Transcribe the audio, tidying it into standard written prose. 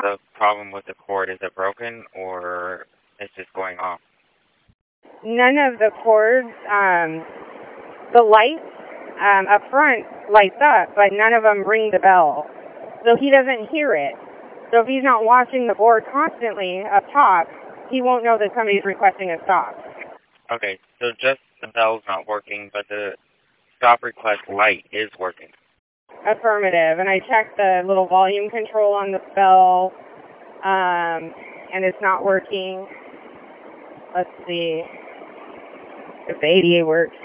the problem with the cord? Is it broken or it's just going off? None of the cords, the lights up front lights up, but none of them ring the bell. So he doesn't hear it. So if he's not watching the board constantly up top, he won't know that somebody's requesting a stop. Okay, so just the bell's not working, but the stop request light is working. Affirmative. And I checked the little volume control on the bell, and it's not working. Let's see if the ADA works.